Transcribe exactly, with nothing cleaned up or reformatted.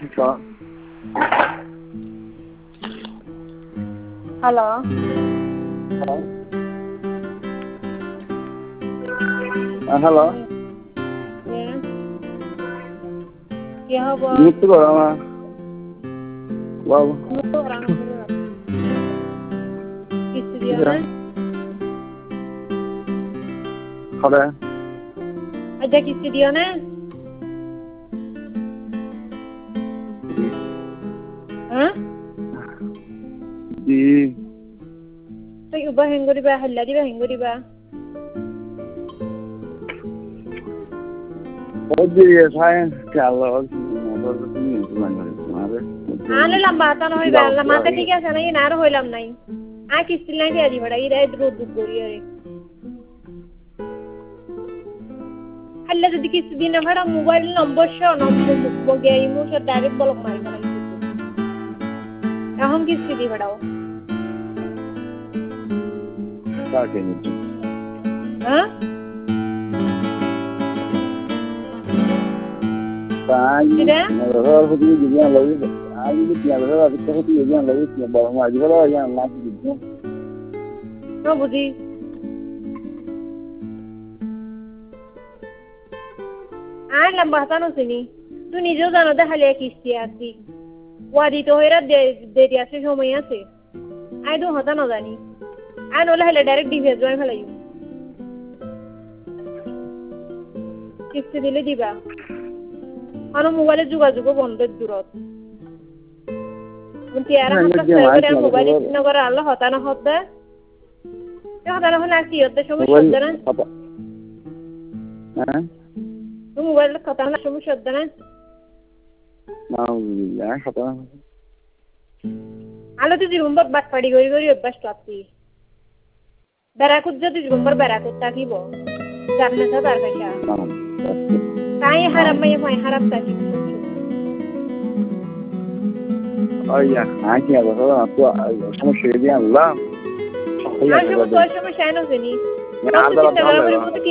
Halo. Ah, halo. Ya. Ya apa? Itu kok sama. Wow. Itu orang berat. Istri Iya. dia. Ada. Ajak istri dia na. Hah? Di. Tay ubah hengo diba halla diba hengo diba. Oke ya saya kalau motor ini pulang dari kemarin. আলে লম্বাটা নহয় বা লম্বাটা ঠিক আছে না না আর হইলাম নাই আ কিস্তি লাগে আজি বড় ইরা দুধ দুধ করি আরে হল্লা যদি কিস্তি দিন ভাড়া মোবাইল নম্বর সহ নম্বর বগে ইমো সব ডাইরেক্ট ব্লক মারি ফেলাই এখন কিস্তি দি ভাড়াও কাকে নিচ্ছি হ্যাঁ তাই না রোর হদি দিয়া লাগি আই দি দিয়া রোর আদি হদি দিয়া লাগি বড় মা আদি বড় ইয়া না কি দি না বুঝি আর লম্বাটা নছিনি তুই নিজেও জানো দেখালে কিস্তি আসি ওয়াদি তো হইরা দেরি আছে সময় আছে আই তো হতা না জানি আই নলে হলে ডাইরেক্ট ডিভিএস জয় ফেলাই কিস্তি দিলে দিবা আর মোবাইলে যোগাযোগ বন্ধের দূরত কিন্তু আর আমরা মোবাইল নগর আল্লাহ হতা না হতে হতা না হলে আর কি হতে সমস্যা হচ্ছে না হ্যাঁ তুমি মোবাইল কথা না সমস্যা হচ্ছে না না ইয়া হতা আলো তো জীবন বড় বাটপাড়ি গড়ি গড়ি অভ্যাস করছি বেড়াকুত যদি জীবন বড় বেড়াকুত থাকিব জানলে তো তার কাছে তাই হারাম মাই মাই হারাম থাকি আইয়া আইয়া বড় তো সমস্যা দিয়ে আল্লাহ সমস্যা সমস্যা নাই না জানি